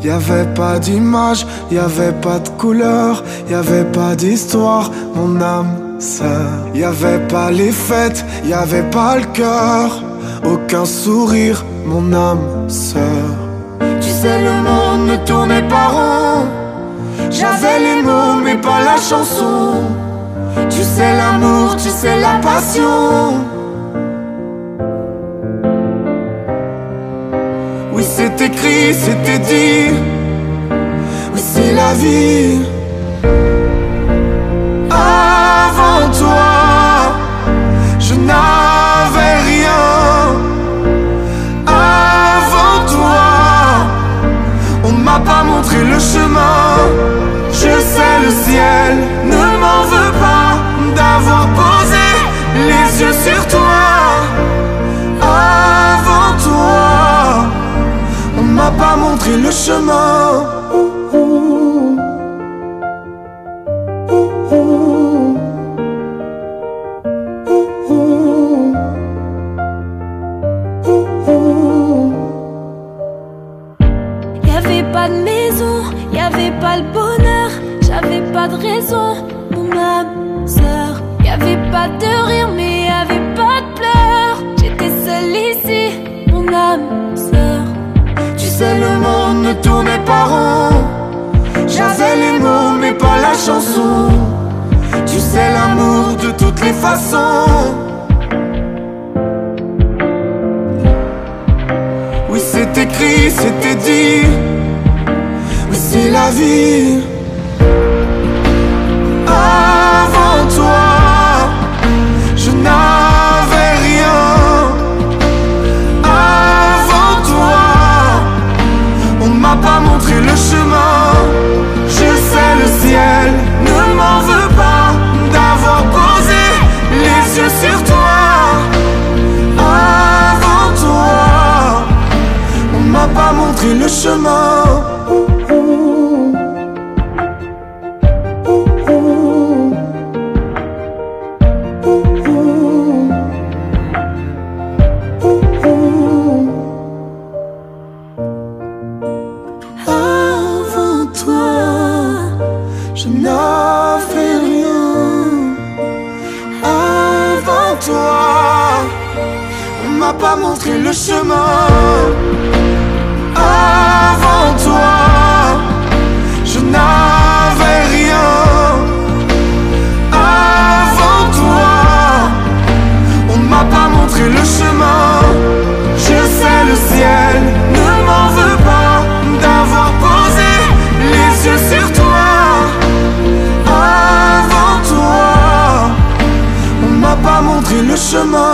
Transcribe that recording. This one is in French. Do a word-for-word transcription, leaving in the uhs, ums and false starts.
Y'avait pas d'image, y'avait pas de couleur, y'avait pas d'histoire, mon âme sœur. Y'avait pas les fêtes, y'avait pas le cœur, aucun sourire, mon âme sœur. Tu sais le monde ne tournait pas rond, j'avais les mots mais pas la chanson. Tu sais l'amour, tu sais la passion. Oui c'est écrit, c'était dit, oui c'est la vie. Avant toi, je n'avais rien. Avant toi, on ne m'a pas montré le chemin. Je sais le ciel ne m'en veut pas d'avoir posé les yeux sur toi. Avant toi, on ne m'a pas montré le chemin. Ouh, ouh. Ouh, ouh. Ouh, ouh. Ouh, ouh. Y'avait pas de maison, y'avait pas le bonheur, j'avais pas de raison, mon âme sœur. Y'avait pas de rire mais y'avait pas de pleurs. J'étais seule ici, mon âme sœur. Tu sais le monde ne tournait pas rond, j'avais les mots mais pas la chanson. Tu sais l'amour de toutes les façons. Oui c'est écrit, c'était dit, oui c'est la vie. Avant toi, je n'avais rien. Avant toi, on ne m'a pas montré le chemin. Je sais le ciel ne m'en veut pas d'avoir posé les yeux sur toi. Avant toi, on ne m'a pas montré le chemin. Ouh, ouh. Ouh, ouh. Ouh, ouh. Ouh, ouh. Avant toi, je n'avais rien. Avant toi, on m'a pas montré le chemin. Avant toi, je n'avais rien. Avant toi, on ne m'a pas montré le chemin. Je sais le ciel ne m'en veut pas d'avoir posé les yeux sur toi. Avant toi, on ne m'a pas montré le chemin.